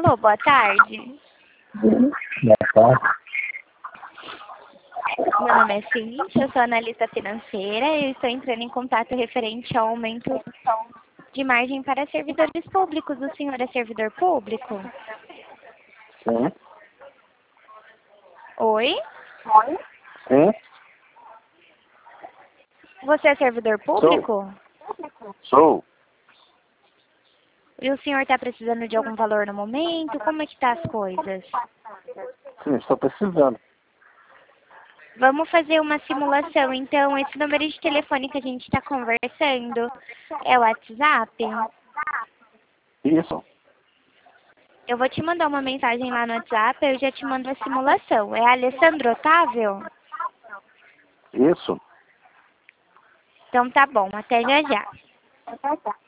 Alô, boa tarde. Boa tarde. Meu nome é Cíntia, eu sou analista financeira e estou entrando em contato referente ao aumento de margem para servidores públicos. O senhor é servidor público? Sim. Oi? Sim. Você é servidor público? Sou. E o senhor está precisando de algum valor no momento? Como é que tá as coisas? Sim, estou precisando. Vamos fazer uma simulação, então. Esse número de telefone que a gente está conversando é o WhatsApp? Isso. Eu vou te mandar uma mensagem lá no WhatsApp, eu já te mando a simulação. É Alessandro Otávio? Isso. Então tá bom, até já já.